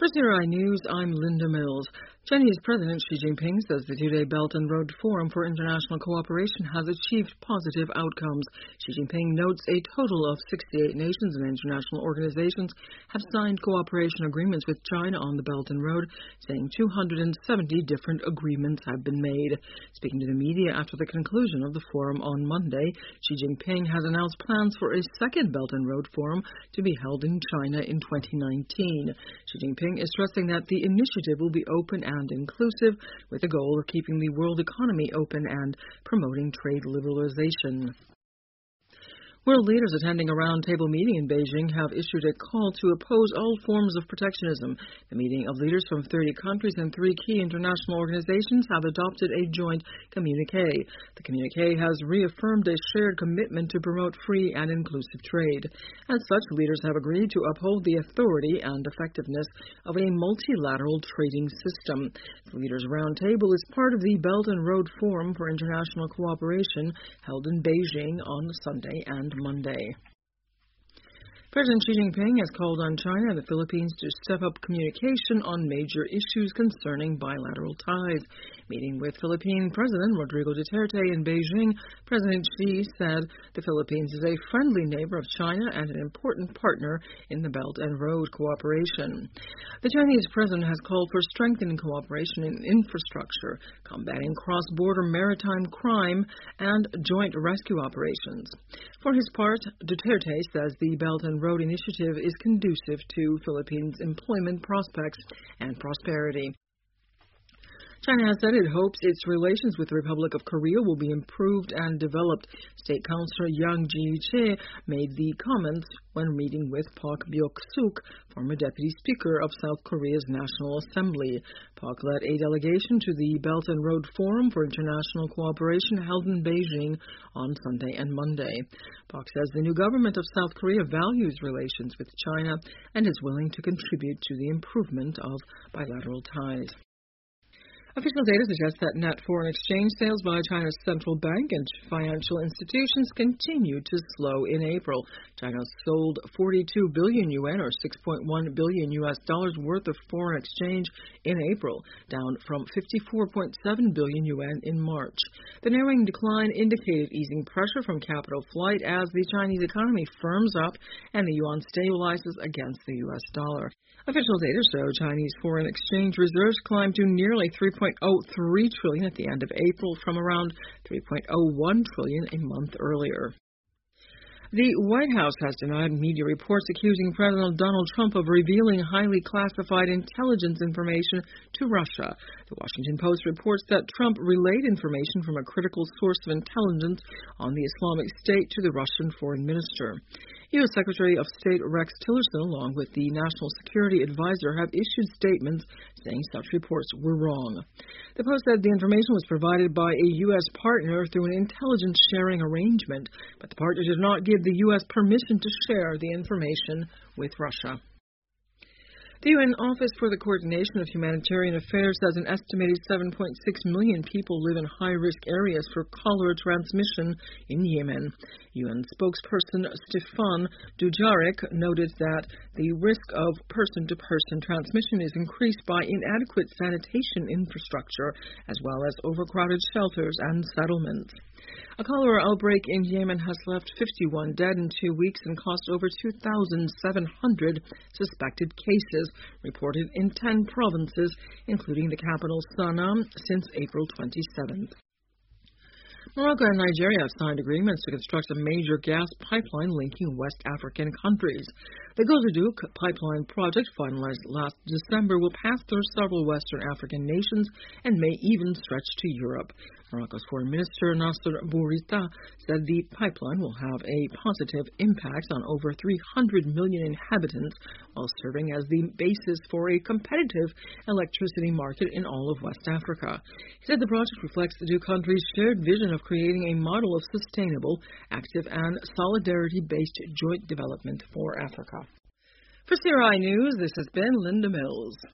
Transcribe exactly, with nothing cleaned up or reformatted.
For C R I News, I'm Linda Mills. Chinese President Xi Jinping says the two-day Belt and Road Forum for International Cooperation has achieved positive outcomes. Xi Jinping notes a total of sixty-eight nations and international organizations have signed cooperation agreements with China on the Belt and Road, saying two hundred seventy different agreements have been made. Speaking to the media after the conclusion of the forum on Monday, Xi Jinping has announced plans for a second Belt and Road Forum to be held in China in twenty nineteen. Xi Jinping is stressing that the initiative will be open and inclusive, with the goal of keeping the world economy open and promoting trade liberalization. World leaders attending a roundtable meeting in Beijing have issued a call to oppose all forms of protectionism. The meeting of leaders from thirty countries and three key international organizations have adopted a joint communique. The communique has reaffirmed a shared commitment to promote free and inclusive trade. As such, leaders have agreed to uphold the authority and effectiveness of a multilateral trading system. The Leaders' Roundtable is part of the Belt and Road Forum for International Cooperation held in Beijing on Sunday and Monday. President Xi Jinping has called on China and the Philippines to step up communication on major issues concerning bilateral ties. Meeting with Philippine President Rodrigo Duterte in Beijing, President Xi said the Philippines is a friendly neighbor of China and an important partner in the Belt and Road cooperation. The Chinese president has called for strengthening cooperation in infrastructure, combating cross-border maritime crime, and joint rescue operations. For his part, Duterte says the Belt and Road Initiative is conducive to Philippines' employment prospects and prosperity. China has said it hopes its relations with the Republic of Korea will be improved and developed. State Councilor Yang Jiechi made the comments when meeting with Park Byok-suk, former Deputy Speaker of South Korea's National Assembly. Park led a delegation to the Belt and Road Forum for International Cooperation held in Beijing on Sunday and Monday. Park says the new government of South Korea values relations with China and is willing to contribute to the improvement of bilateral ties. Official data suggests that net foreign exchange sales by China's central bank and financial institutions continued to slow in April. China sold forty-two billion yuan, or six point one billion U S dollars worth of foreign exchange in April, down from fifty-four point seven billion yuan in March. The narrowing decline indicated easing pressure from capital flight as the Chinese economy firms up and the yuan stabilizes against the U S dollar. Official data show Chinese foreign exchange reserves climbed to nearly three point oh three trillion at the end of April from around three point oh one trillion a month earlier. The White House has denied media reports accusing President Donald Trump of revealing highly classified intelligence information to Russia. The Washington Post reports that Trump relayed information from a critical source of intelligence on the Islamic State to the Russian foreign minister. U S Secretary of State Rex Tillerson, along with the National Security Advisor, have issued statements saying such reports were wrong. The Post said the information was provided by a U S partner through an intelligence sharing arrangement, but the partner did not give the U S permission to share the information with Russia. The U N Office for the Coordination of Humanitarian Affairs says an estimated seven point six million people live in high-risk areas for cholera transmission in Yemen. U N spokesperson Stefan Dujarric noted that the risk of person-to-person transmission is increased by inadequate sanitation infrastructure, as well as overcrowded shelters and settlements. A cholera outbreak in Yemen has left fifty-one dead in two weeks and cost over two thousand seven hundred suspected cases, reported in ten provinces, including the capital Sana'a, since April twenty-seventh. Morocco and Nigeria have signed agreements to construct a major gas pipeline linking West African countries. The Gazoduc pipeline project, finalized last December, will pass through several Western African nations and may even stretch to Europe. Morocco's Foreign Minister Nasser Bourita said the pipeline will have a positive impact on over three hundred million inhabitants, while serving as the basis for a competitive electricity market in all of West Africa. He said the project reflects the two countries' shared vision of creating a model of sustainable, active, and solidarity-based joint development for Africa. For C R I News, this has been Linda Mills.